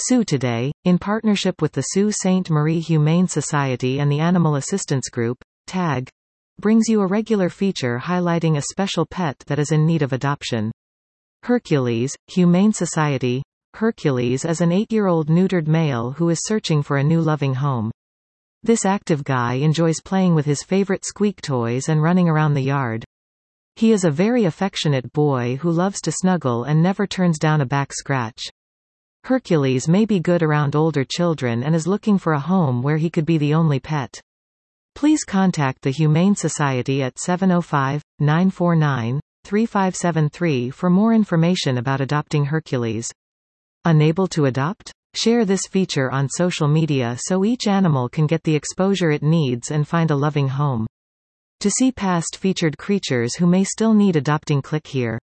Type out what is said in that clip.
Sue Today, in partnership with the Sault Ste. Marie Humane Society and the Animal Assistance Group, TAG, brings you a regular feature highlighting a special pet that is in need of adoption. Hercules, Humane Society. Hercules is an 8-year-old neutered male who is searching for a new loving home. This active guy enjoys playing with his favorite squeak toys and running around the yard. He is a very affectionate boy who loves to snuggle and never turns down a back scratch. Hercules may be good around older children and is looking for a home where he could be the only pet. Please contact the Humane Society at 705-949-3573 for more information about adopting Hercules. Unable to adopt? Share this feature on social media so each animal can get the exposure it needs and find a loving home. To see past featured creatures who may still need adopting, click here.